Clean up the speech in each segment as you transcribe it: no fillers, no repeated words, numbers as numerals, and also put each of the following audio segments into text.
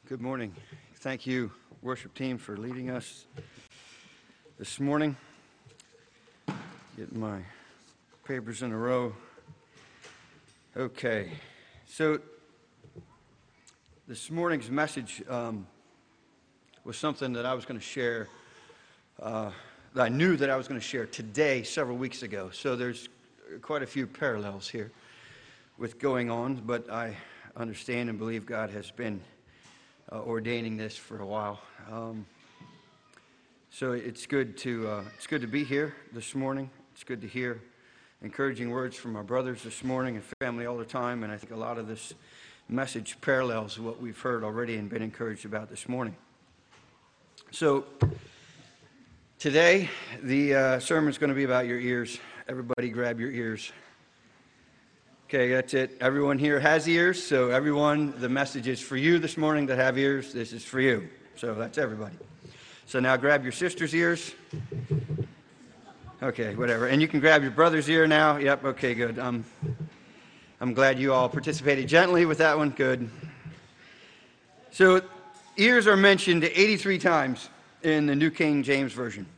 Good morning. Thank you, worship team, for leading us this morning. Getting my papers in a row. Okay, so this morning's message was something that I was going to share, that I knew that I was going to share today several weeks ago. So there's quite a few parallels here with going on, but I understand and believe God has been ordaining this for a while. So it's good to be here this morning. It's good to hear encouraging words from our brothers this morning and family all the time. And I think a lot of this message parallels what we've heard already and been encouraged about this morning. So today the sermon is going to be about your ears. Everybody grab your ears. Okay, that's it. Everyone here has ears, so everyone, the message is for you this morning that have ears. This is for you. So that's everybody. So now grab your sister's ears. Okay, whatever. And you can grab your brother's ear now. Yep, okay, good. I'm glad you all participated gently with that one. Good. So ears are mentioned 83 times in the New King James Version.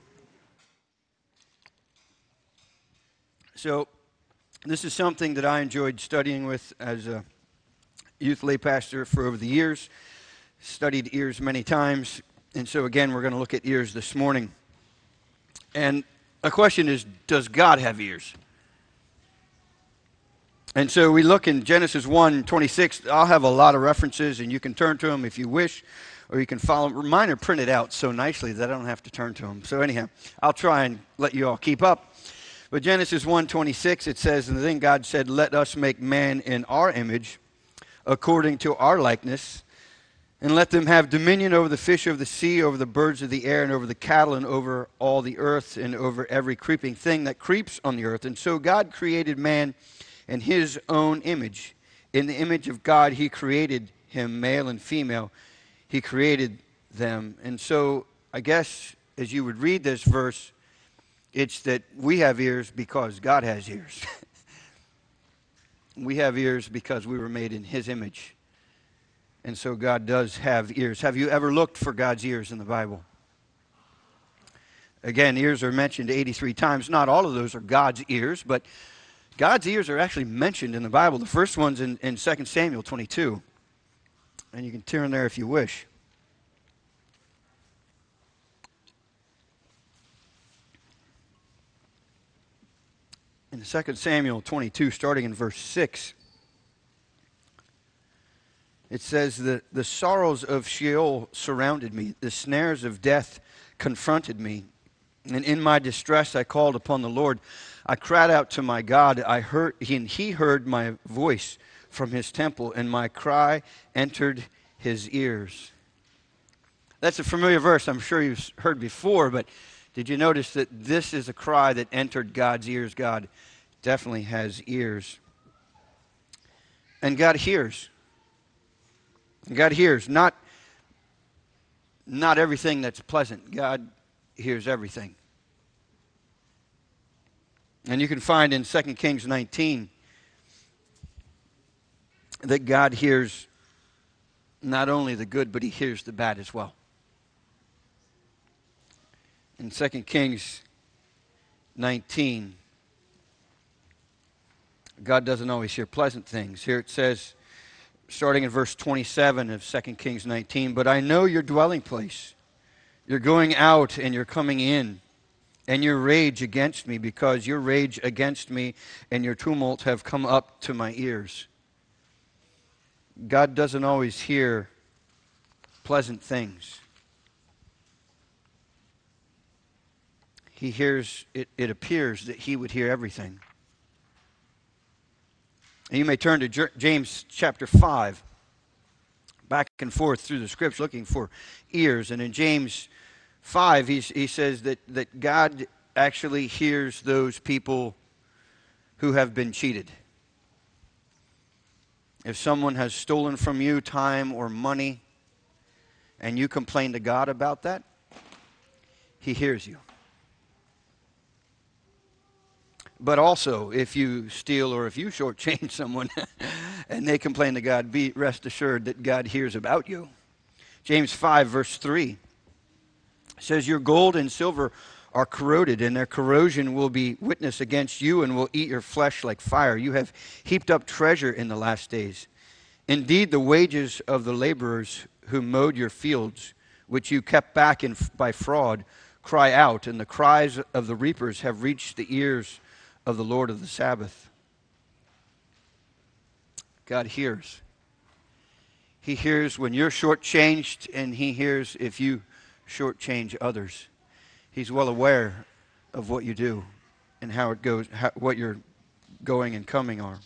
So this is something that I enjoyed studying with as a youth lay pastor for over the years. Studied ears many times. And so again, we're going to look at ears this morning. And a question is, does God have ears? And so we look in Genesis 1:26. I'll have a lot of references, and you can turn to them if you wish, or you can follow. Mine are printed out so nicely that I don't have to turn to them. So anyhow, I'll try and let you all keep up. But Genesis 1:26, it says, "And then God said, let us make man in our image, according to our likeness, and let them have dominion over the fish of the sea, over the birds of the air, and over the cattle, and over all the earth, and over every creeping thing that creeps on the earth. And so God created man in his own image. In the image of God he created him, male and female. He created them." And so I guess as you would read this verse, it's that we have ears because God has ears. We have ears because we were made in his image. And so God does have ears. Have you ever looked for God's ears in the Bible? Again, ears are mentioned 83 times. Not all of those are God's ears, but God's ears are actually mentioned in the Bible. The first one's in 2 Samuel 22. And you can turn there if you wish. In 2 Samuel 22, starting in verse 6, it says that the sorrows of Sheol surrounded me, the snares of death confronted me, and in my distress I called upon the Lord. I cried out to my God. He heard my voice from his temple, and my cry entered his ears. That's a familiar verse I'm sure you've heard before, but did you notice that this is a cry that entered God's ears? God definitely has ears. And God hears. God hears not everything that's pleasant. God hears everything. And you can find in 2 Kings 19 that God hears not only the good, but he hears the bad as well. In 2 Kings 19, God doesn't always hear pleasant things. Here it says, starting in verse 27 of 2 Kings 19, "But I know your dwelling place. You're going out and you're coming in, and your rage against me, because your rage against me and your tumult have come up to my ears." God doesn't always hear pleasant things. He hears, it appears that he would hear everything. And you may turn to James chapter 5, back and forth through the scripture, looking for ears. And in James 5, he says that God actually hears those people who have been cheated. If someone has stolen from you time or money, and you complain to God about that, he hears you. But also, if you steal or if you shortchange someone and they complain to God, rest assured that God hears about you. James 5, verse 3 says, your gold and silver are corroded, and their corrosion will be witness against you and will eat your flesh like fire. You have heaped up treasure in the last days. Indeed, the wages of the laborers who mowed your fields, which you kept back by fraud, cry out, and the cries of the reapers have reached the ears of the Lord of the Sabbath. God hears. He hears when you're shortchanged, and He hears if you shortchange others. He's well aware of what you do and how it goes, what your going and coming are.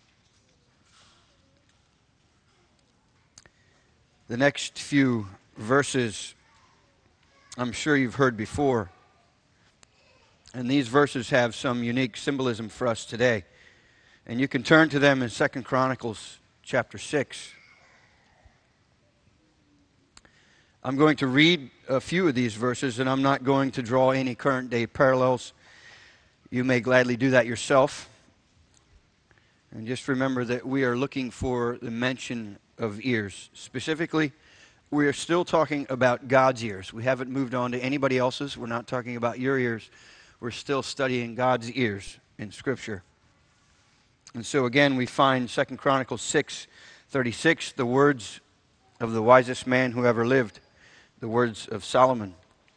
The next few verses, I'm sure you've heard before, and these verses have some unique symbolism for us today. And you can turn to them in 2 Chronicles chapter 6. I'm going to read a few of these verses, and I'm not going to draw any current day parallels. You may gladly do that yourself. And just remember that we are looking for the mention of ears. Specifically, we are still talking about God's ears. We haven't moved on to anybody else's. We're not talking about your ears. We're still studying God's ears in Scripture. And so again, we find 2 Chronicles 6:36, the words of the wisest man who ever lived, the words of Solomon.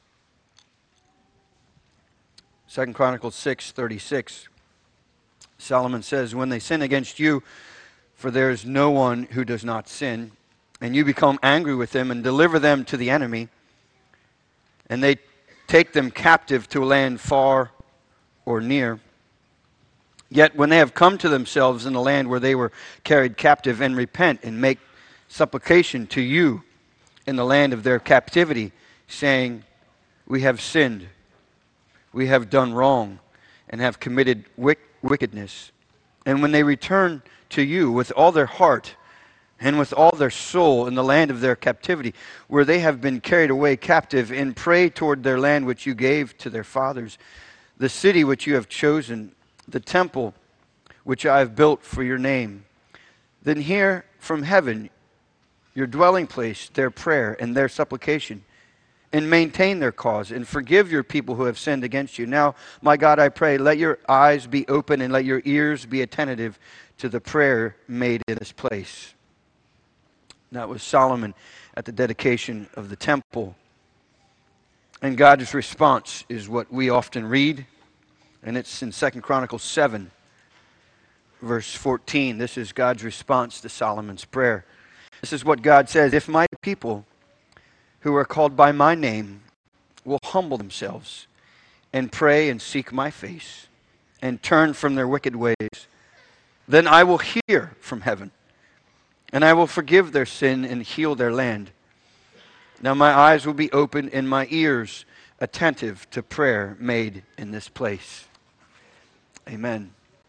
2 Chronicles 6:36, Solomon says, when they sin against you, for there is no one who does not sin, and you become angry with them and deliver them to the enemy, and they take them captive to a land far or near. Yet when they have come to themselves in the land where they were carried captive, and repent and make supplication to you in the land of their captivity, saying, we have sinned, we have done wrong, and have committed wickedness. And when they return to you with all their heart and with all their soul in the land of their captivity, where they have been carried away captive, and pray toward their land which you gave to their fathers, the city which you have chosen, the temple which I have built for your name, then hear from heaven, your dwelling place, their prayer and their supplication, and maintain their cause, and forgive your people who have sinned against you. Now, my God, I pray, let your eyes be open and let your ears be attentive to the prayer made in this place. That was Solomon at the dedication of the temple. And God's response is what we often read, and it's in 2 Chronicles 7, verse 14. This is God's response to Solomon's prayer. This is what God says, if my people who are called by my name will humble themselves and pray and seek my face and turn from their wicked ways, then I will hear from heaven, and I will forgive their sin and heal their land. Now my eyes will be open and my ears attentive to prayer made in this place. Amen.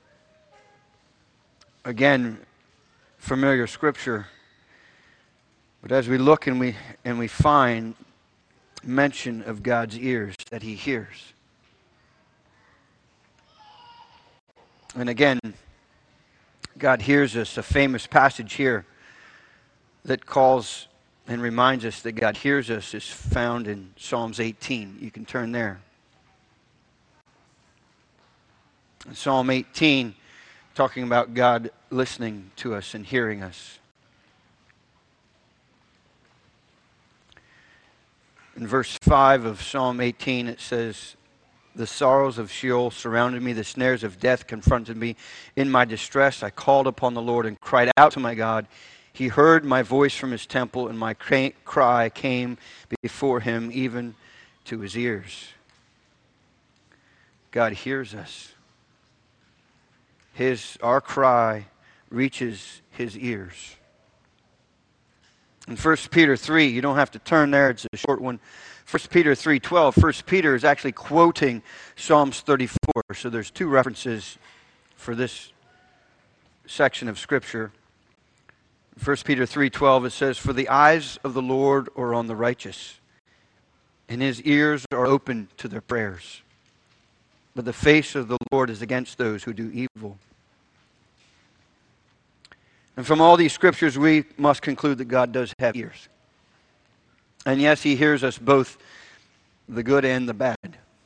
Again, familiar scripture. But as we look and we find mention of God's ears, that He hears. And again, God hears us. A famous passage here that calls and reminds us that God hears us is found in Psalms 18. You can turn there. In Psalm 18, talking about God listening to us and hearing us. In verse 5 of Psalm 18, it says, the sorrows of Sheol surrounded me, the snares of death confronted me. In my distress, I called upon the Lord and cried out to my God. He heard my voice from His temple, and my cry came before Him, even to His ears. God hears us. Our cry reaches His ears. In 1 Peter 3, you don't have to turn there, it's a short one. 1 Peter 3:12, 1 Peter is actually quoting Psalms 34. So there's two references for this section of Scripture. 1 Peter 3:12, it says, for the eyes of the Lord are on the righteous, and His ears are open to their prayers. But the face of the Lord is against those who do evil. And from all these scriptures, we must conclude that God does have ears. And yes, he hears us both the good and the bad.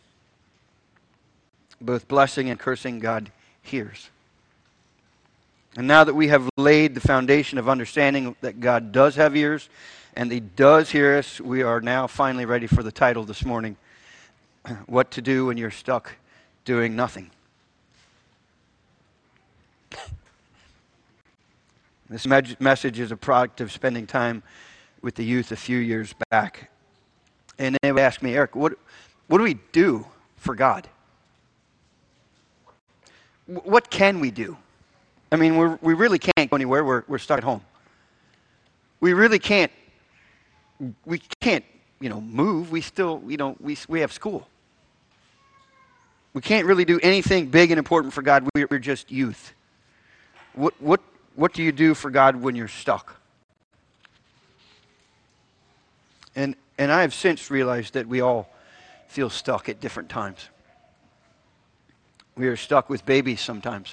Both blessing and cursing, God hears. And now that we have laid the foundation of understanding that God does have ears and He does hear us, we are now finally ready for the title this morning, What to Do When You're Stuck Doing Nothing. This message is a product of spending time with the youth a few years back. And they would ask me, Eric, what do we do for God? What can we do? I mean, we really can't go anywhere. We're stuck at home. We really can't. We can't, move. We still, we have school. We can't really do anything big and important for God. We're just youth. What do you do for God when you're stuck? And I have since realized that we all feel stuck at different times. We are stuck with babies sometimes.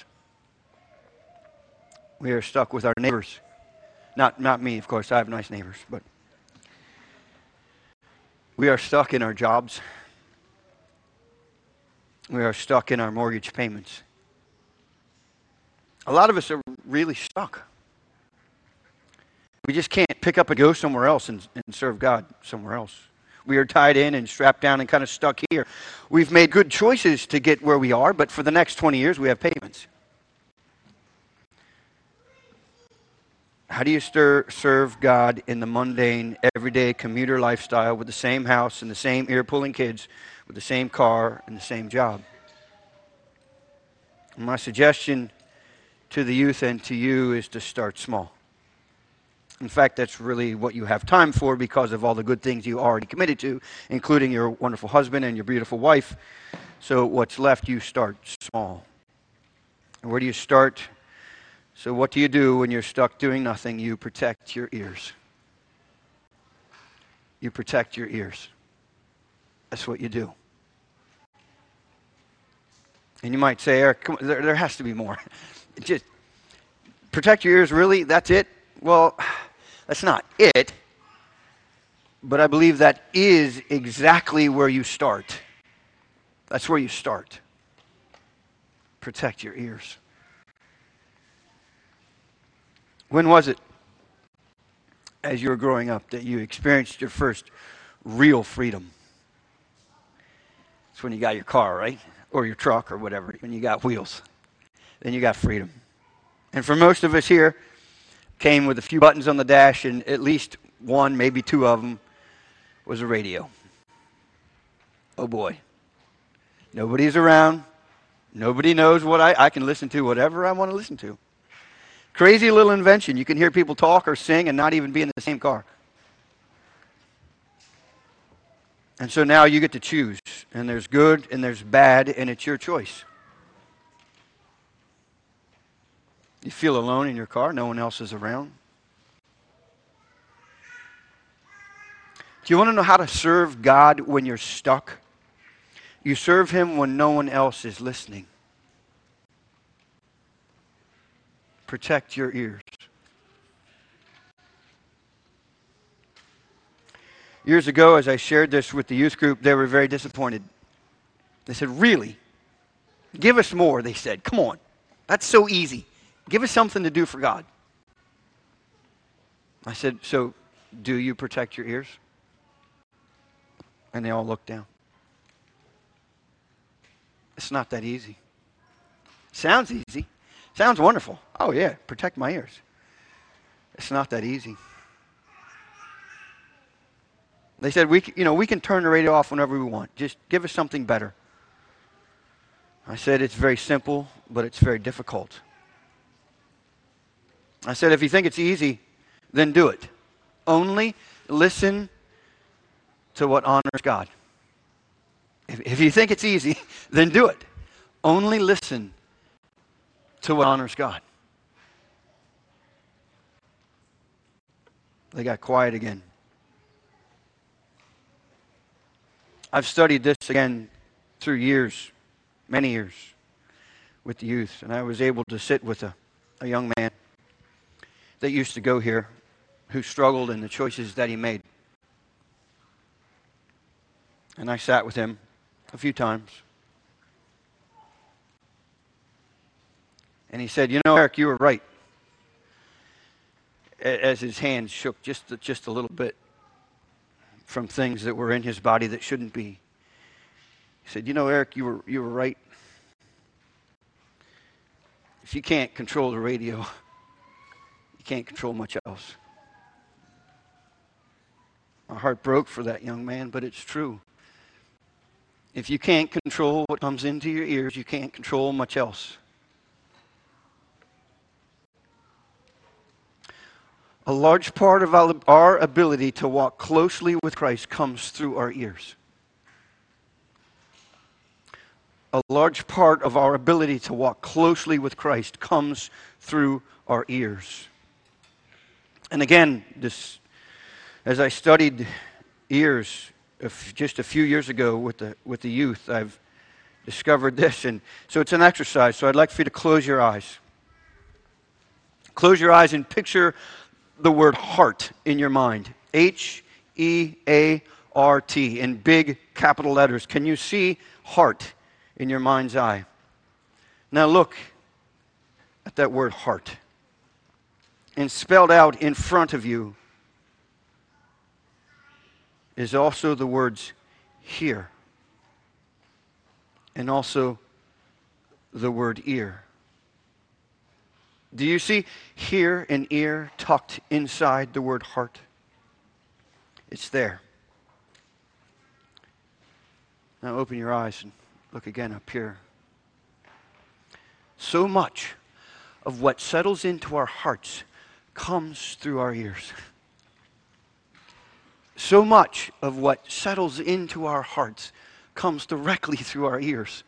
We are stuck with our neighbors. Not me, of course. I have nice neighbors, but we are stuck in our jobs. We are stuck in our mortgage payments. A lot of us are really stuck. We just can't pick up and go somewhere else and serve God somewhere else. We are tied in and strapped down and kind of stuck here. We've made good choices to get where we are, but for the next 20 years we have payments. How do you serve God in the mundane, everyday commuter lifestyle with the same house and the same ear-pulling kids, with the same car and the same job? And my suggestion to the youth and to you is to start small. In fact, that's really what you have time for because of all the good things you already committed to, including your wonderful husband and your beautiful wife. So what's left, you start small. And where do you start? So what do you do when you're stuck doing nothing? You protect your ears. You protect your ears. That's what you do. And you might say, Eric, come on, there has to be more. Just protect your ears, really? That's it? Well, that's not it. But I believe that is exactly where you start. That's where you start. Protect your ears. When was it, as you were growing up, that you experienced your first real freedom? It's when you got your car, right? Or your truck or whatever, when you got wheels. Then you got freedom. And for most of us here, came with a few buttons on the dash, and at least one, maybe two of them, was a radio. Oh boy. Nobody's around. Nobody knows what I can listen to whatever I want to listen to. Crazy little invention. You can hear people talk or sing and not even be in the same car. And so now you get to choose. And there's good and there's bad, and it's your choice. You feel alone in your car. No one else is around. Do you want to know how to serve God when you're stuck? You serve Him when no one else is listening. Protect your ears. Years ago, as I shared this with the youth group, they were very disappointed. They said, really? Give us more, they said. Come on. That's so easy. Give us something to do for God. I said, so do you protect your ears? And they all looked down. It's not that easy. Sounds easy. Sounds wonderful. Oh yeah, protect my ears. It's not that easy. They said, we can turn the radio off whenever we want. Just give us something better. I said, it's very simple, but it's very difficult. I said, if you think it's easy, then do it. Only listen to what honors God. If you think it's easy, then do it. Only listen to what honors God. They got quiet again. I've studied this again through years, many years, with the youth, and I was able to sit with a young man that used to go here who struggled in the choices that he made. And I sat with him a few times. And he said, you know, Eric, you were right. As his hands shook just a little bit from things that were in his body that shouldn't be. He said, you know, Eric, you were right. If you can't control the radio, you can't control much else. My heart broke for that young man, but it's true. If you can't control what comes into your ears, you can't control much else. A large part of our ability to walk closely with Christ comes through our ears. A large part of our ability to walk closely with Christ comes through our ears. And again, as I studied ears just a few years ago with the youth, I've discovered this. And so it's an exercise. So I'd like for you to close your eyes. Close your eyes and picture the word heart in your mind. H-E-A-R-T in big capital letters. Can you see heart in your mind's eye? Now look at that word heart. And spelled out in front of you is also the words hear. And also the word ear. Do you see hear and ear tucked inside the word heart? It's there. Now open your eyes and look again up here. So much of what settles into our hearts comes through our ears. So much of what settles into our hearts comes directly through our ears.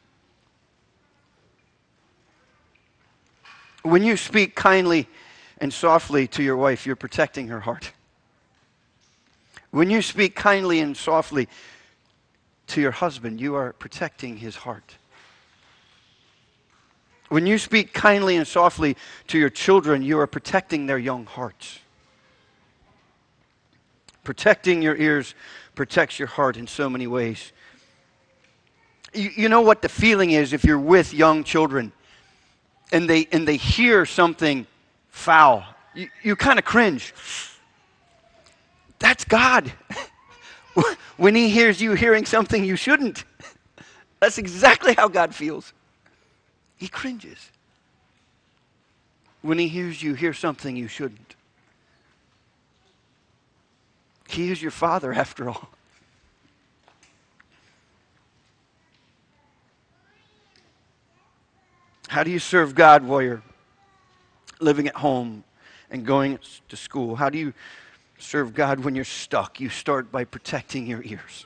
When you speak kindly and softly to your wife, you're protecting her heart. When you speak kindly and softly to your husband, you are protecting his heart. When you speak kindly and softly to your children, you are protecting their young hearts. Protecting your ears protects your heart in so many ways. You know what the feeling is if you're with young children and they hear something foul. You kind of cringe. That's God. When he hears you hearing something you shouldn't. That's exactly how God feels. He cringes when he hears you hear something you shouldn't. He is your Father after all. How do you serve God while you're living at home and going to school? How do you serve God when you're stuck? You start by protecting your ears.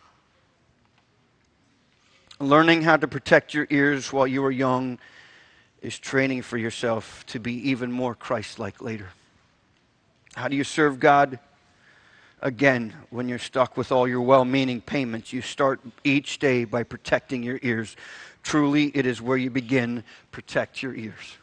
Learning how to protect your ears while you are young is training for yourself to be even more Christ-like later. How do you serve God? Again, when you're stuck with all your well-meaning payments, you start each day by protecting your ears. Truly, it is where you begin. Protect your ears.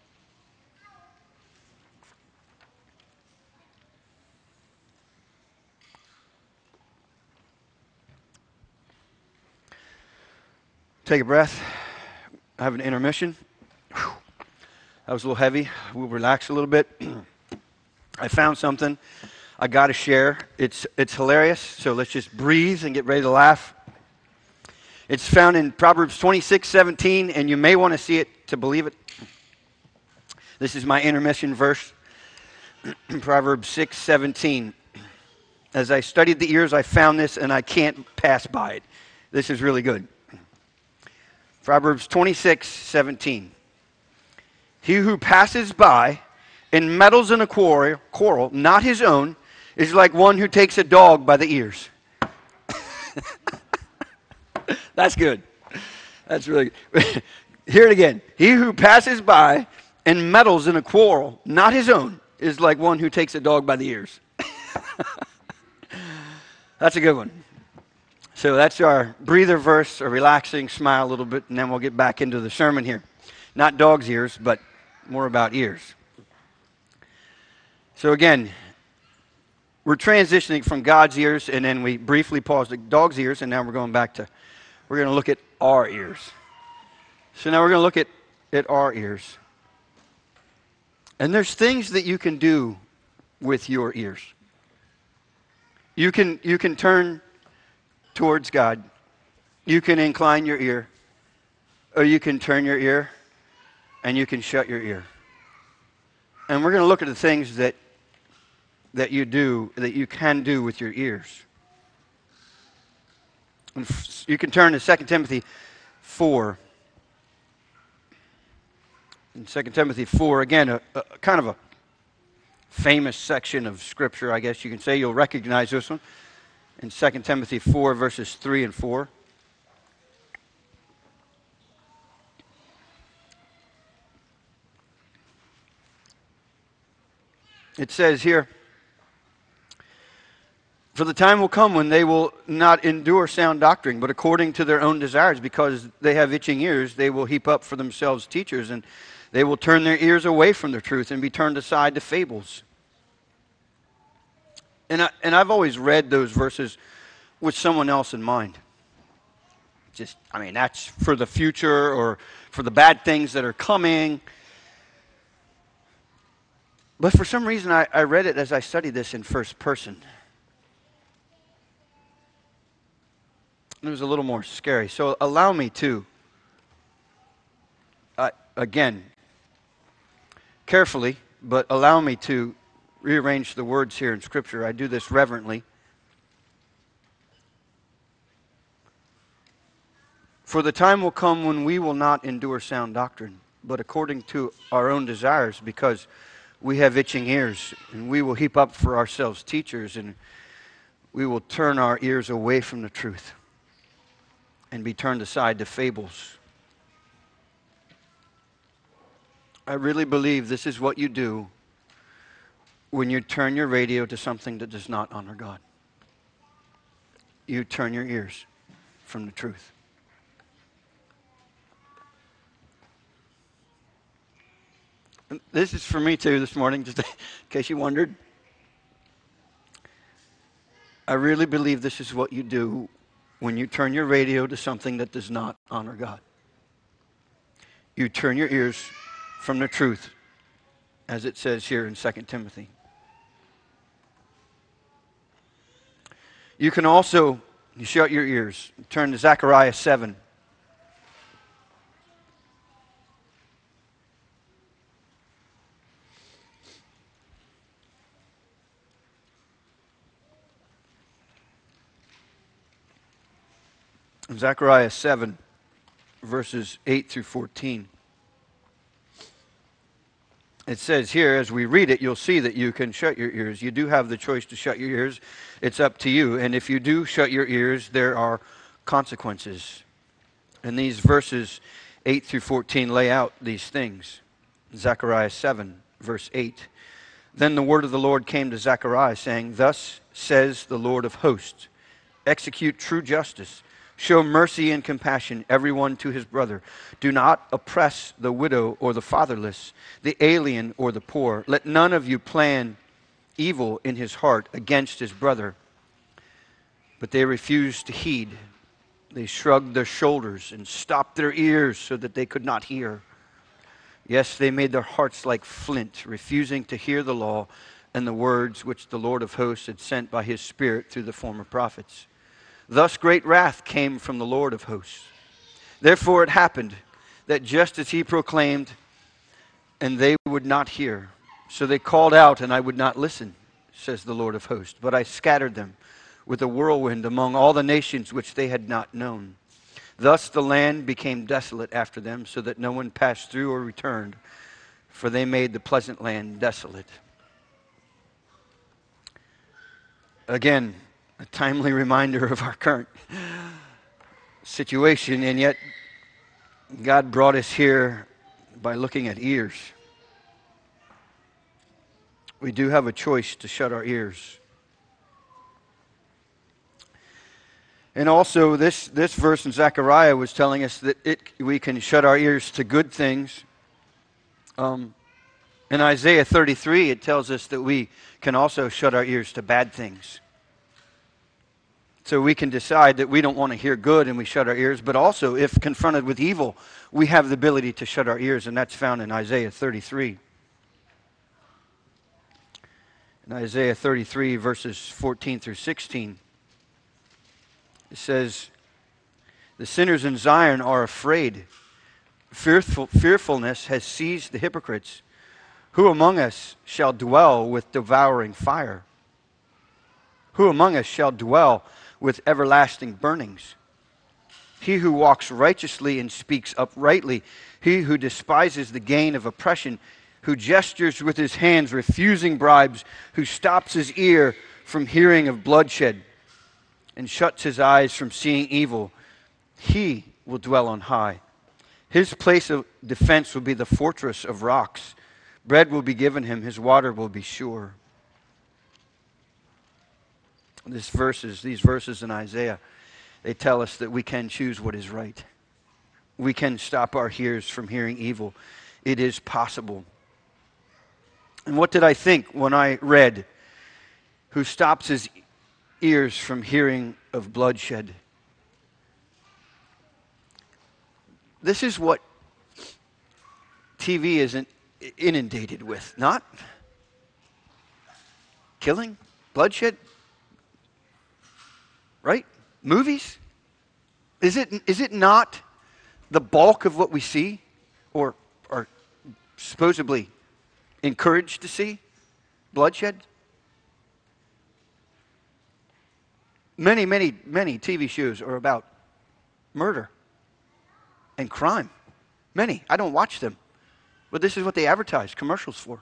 Take a breath. I have an intermission. Whew. That was a little heavy. We'll relax a little bit. I found something I got to share. It's hilarious, so let's just breathe and get ready to laugh. It's found in Proverbs 26:17, and you may want to see it to believe it. This is my intermission verse, Proverbs 6:17. As I studied the ears, I found this, and I can't pass by it. This is really good. Proverbs 26:17. He who passes by and meddles in a quarrel, not his own, is like one who takes a dog by the ears. That's good. That's really good. Hear it again. He who passes by and meddles in a quarrel, not his own, is like one who takes a dog by the ears. That's a good one. So that's our breather verse, a relaxing smile a little bit, and then we'll get back into the sermon here. Not dog's ears, but more about ears. So again, we're transitioning from God's ears, and then we briefly paused at dog's ears, and now we're going to look at our ears. So now we're going to look at our ears. And there's things that you can do with your ears. You can turn towards God. You can incline your ear, or you can turn your ear, and you can shut your ear. And we're going to look at the things that you can do with your ears. And you can turn to 2 Timothy 4. In 2 Timothy 4, again, a kind of a famous section of Scripture, I guess you can say. You'll recognize this one. In 2 Timothy 4, verses 3 and 4. It says here, "For the time will come when they will not endure sound doctrine, but according to their own desires, because they have itching ears, they will heap up for themselves teachers, and they will turn their ears away from the truth and be turned aside to fables." And I've always read those verses with someone else in mind. That's for the future or for the bad things that are coming. But for some reason, I read it as I studied this in first person. It was a little more scary. So allow me to, again, carefully, but allow me to rearrange the words here in Scripture. I do this reverently. "For the time will come when we will not endure sound doctrine, but according to our own desires, because we have itching ears, and we will heap up for ourselves teachers, and we will turn our ears away from the truth and be turned aside to fables." I really believe this is what you do when you turn your radio to something that does not honor God. You turn your ears from the truth. And this is for me too this morning, just in case you wondered. I really believe this is what you do when you turn your radio to something that does not honor God. You turn your ears from the truth, as it says here in 2 Timothy. You can also shut your ears. Turn to Zechariah 7. Zechariah 7, verses 8 through 14. It says here, as we read it, you'll see that you can shut your ears. You do have the choice to shut your ears. It's up to you. And if you do shut your ears, there are consequences. And these verses 8 through 14 lay out these things. Zechariah 7, verse 8. "Then the word of the Lord came to Zechariah, saying, Thus says the Lord of hosts, execute true justice. Show mercy and compassion, everyone to his brother. Do not oppress the widow or the fatherless, the alien or the poor. Let none of you plan evil in his heart against his brother." But they refused to heed. They shrugged their shoulders and stopped their ears so that they could not hear. Yes, they made their hearts like flint, refusing to hear the law and the words which the Lord of hosts had sent by his Spirit through the former prophets. Thus great wrath came from the Lord of hosts. Therefore it happened that just as he proclaimed, and they would not hear, so they called out, and I would not listen, says the Lord of hosts. But I scattered them with a whirlwind among all the nations which they had not known. Thus the land became desolate after them, so that no one passed through or returned, for they made the pleasant land desolate. Again, a timely reminder of our current situation, and yet God brought us here by looking at ears. We do have a choice to shut our ears. And also, this verse in Zechariah was telling us that we can shut our ears to good things, In Isaiah 33, it tells us that we can also shut our ears to bad things. So we can decide that we don't want to hear good and we shut our ears, but also if confronted with evil, we have the ability to shut our ears, and that's found in Isaiah 33. In Isaiah 33, verses 14 through 16, it says, "The sinners in Zion are afraid. Fearfulness has seized the hypocrites. Who among us shall dwell with devouring fire? Who among us shall dwell with everlasting burnings? He who walks righteously and speaks uprightly, he who despises the gain of oppression, who gestures with his hands, refusing bribes, who stops his ear from hearing of bloodshed, and shuts his eyes from seeing evil, he will dwell on high. His place of defense will be the fortress of rocks. Bread will be given him, his water will be sure." These verses in Isaiah, they tell us that we can choose what is right. We can stop our ears from hearing evil. It is possible. And what did I think when I read, "Who stops his ears from hearing of bloodshed"? This is what TV isn't inundated with. Not killing, bloodshed, right? Movies? Is it not the bulk of what we see or are supposedly encouraged to see? Bloodshed? Many TV shows are about murder and crime. Many. I don't watch them. But this is what they advertise commercials for.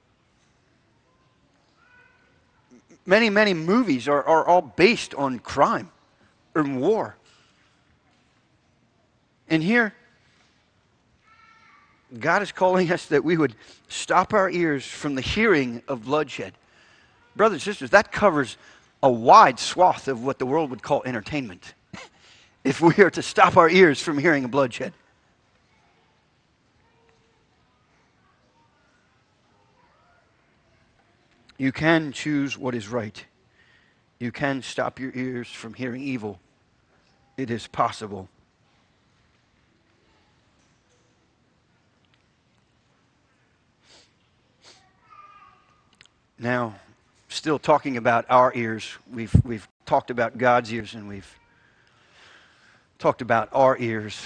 Many movies are all based on crime and war. And here, God is calling us that we would stop our ears from the hearing of bloodshed. Brothers and sisters, that covers a wide swath of what the world would call entertainment. If we are to stop our ears from hearing of bloodshed. You can choose what is right. You can stop your ears from hearing evil. It is possible. Now, still talking about our ears, we've talked about God's ears and we've talked about our ears.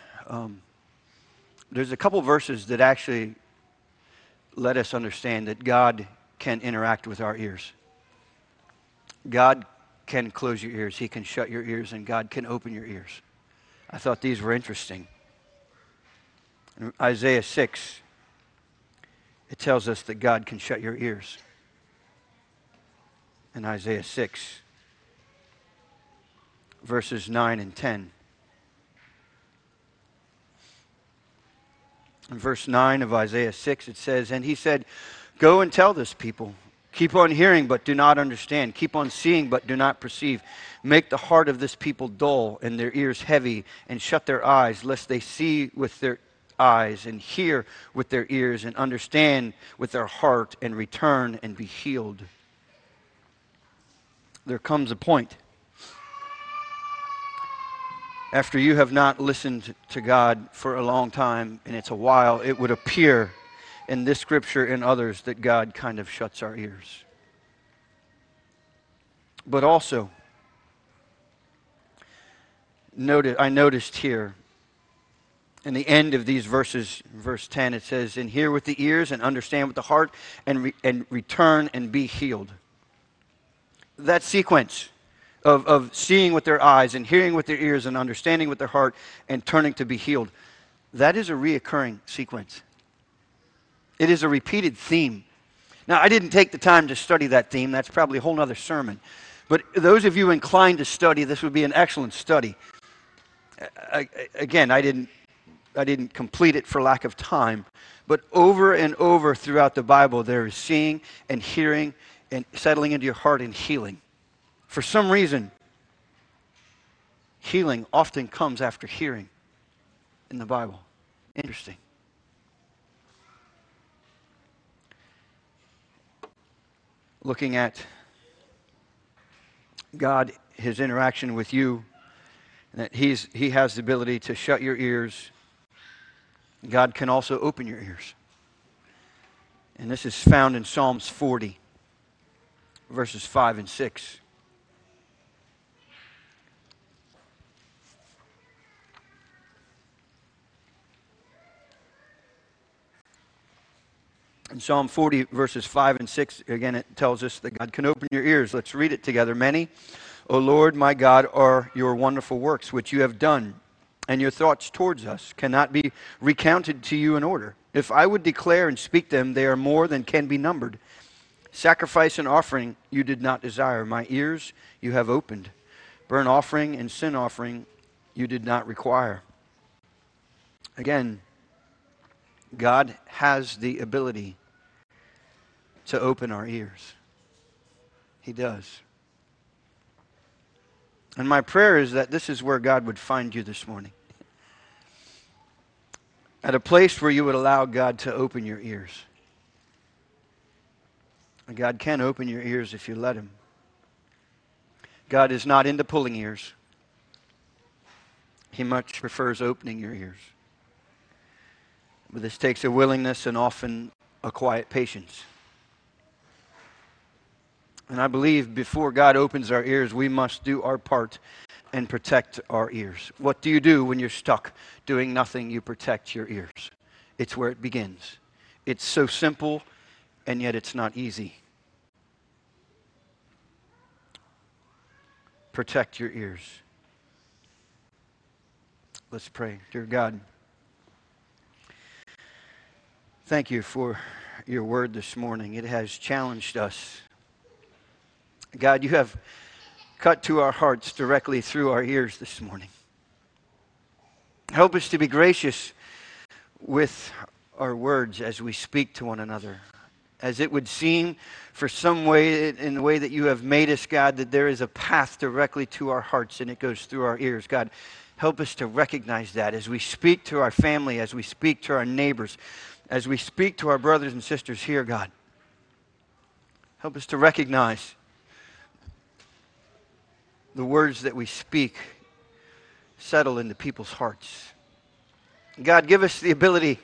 There's a couple verses that actually let us understand that God can interact with our ears. God can close your ears. He can shut your ears, and God can open your ears. I thought these were interesting. In Isaiah 6, it tells us that God can shut your ears. In Isaiah 6, verses 9 and 10. In verse 9 of Isaiah 6, it says, "And he said, go and tell this people, keep on hearing but do not understand, keep on seeing but do not perceive. Make the heart of this people dull and their ears heavy, and shut their eyes, lest they see with their eyes and hear with their ears and understand with their heart and return and be healed." There comes a point after you have not listened to God for a long time, and it's a while, it would appear in this scripture and others that God kind of shuts our ears. But also, I noticed here in the end of these verses, verse 10, it says, "And hear with the ears and understand with the heart and return and be healed." That sequence of seeing with their eyes and hearing with their ears and understanding with their heart and turning to be healed, that is a reoccurring sequence. It is a repeated theme. Now, I didn't take the time to study that theme. That's probably a whole other sermon. But those of you inclined to study, this would be an excellent study. Again, I didn't complete it for lack of time. But over and over throughout the Bible, there is seeing and hearing and settling into your heart and healing. For some reason, healing often comes after hearing in the Bible. Interesting. looking at God, his interaction with you, and that he has the ability to shut your ears. God can also open your ears. And this is found in Psalms 40, verses 5 and 6. In Psalm 40, verses 5 and 6, again, it tells us that God can open your ears. Let's read it together. Many, O Lord, my God, are your wonderful works, which you have done, and your thoughts towards us cannot be recounted to you in order. If I would declare and speak them, they are more than can be numbered. Sacrifice and offering you did not desire. My ears you have opened. Burnt offering and sin offering you did not require. Again, God has the ability to open our ears. He does. And my prayer is that this is where God would find you this morning. At a place where you would allow God to open your ears. And God can open your ears if you let Him. God is not into pulling ears. He much prefers opening your ears. But this takes a willingness and often a quiet patience. And I believe before God opens our ears, we must do our part and protect our ears. What do you do when you're stuck doing nothing? You protect your ears. It's where it begins. It's so simple, and yet it's not easy. Protect your ears. Let's pray. Dear God, thank you for your word this morning. It has challenged us. God, you have cut to our hearts directly through our ears this morning. Help us to be gracious with our words as we speak to one another. As it would seem for some way, in the way that you have made us, God, that there is a path directly to our hearts and it goes through our ears. God, help us to recognize that as we speak to our family, as we speak to our neighbors, as we speak to our brothers and sisters here, God. Help us to recognize the words that we speak settle into people's hearts. God, give us the ability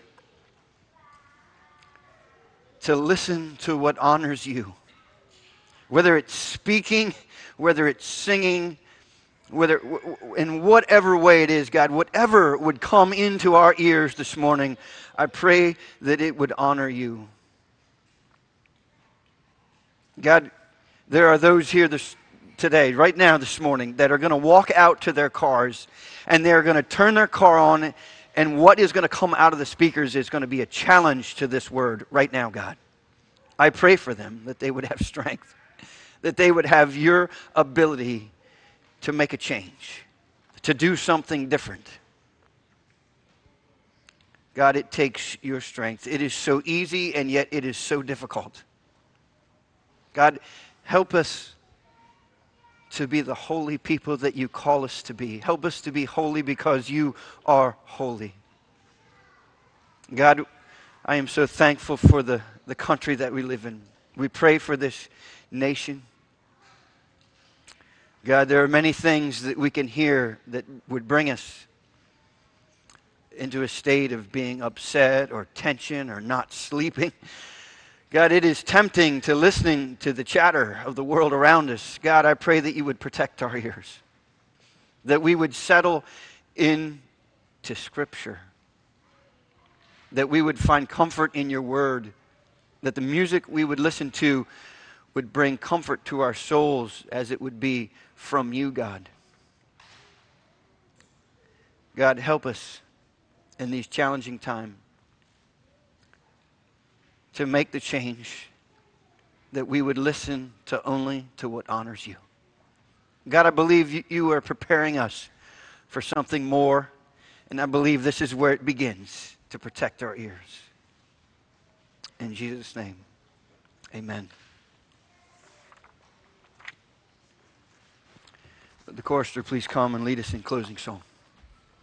to listen to what honors you. Whether it's speaking, whether it's singing, whether in whatever way it is, God, whatever would come into our ears this morning, I pray that it would honor you. God, there are those here today, right now this morning, that are going to walk out to their cars and they're going to turn their car on, and what is going to come out of the speakers is going to be a challenge to this word right now, God. I pray for them that they would have strength, that they would have your ability to make a change, to do something different. God, it takes your strength. It is so easy, and yet it is so difficult. God, help us to be the holy people that you call us to be. Help us to be holy because you are holy. God, I am so thankful for the country that we live in. We pray for this nation. God, there are many things that we can hear that would bring us into a state of being upset or tension or not sleeping. God, it is tempting to listening to the chatter of the world around us. God, I pray that you would protect our ears, that we would settle into Scripture, that we would find comfort in your word, that the music we would listen to would bring comfort to our souls as it would be from you, God. God, help us in these challenging times to make the change that we would listen to only to what honors you. God, I believe you are preparing us for something more, and I believe this is where it begins, to protect our ears. In Jesus' name, amen. Would the chorister please come and lead us in closing song?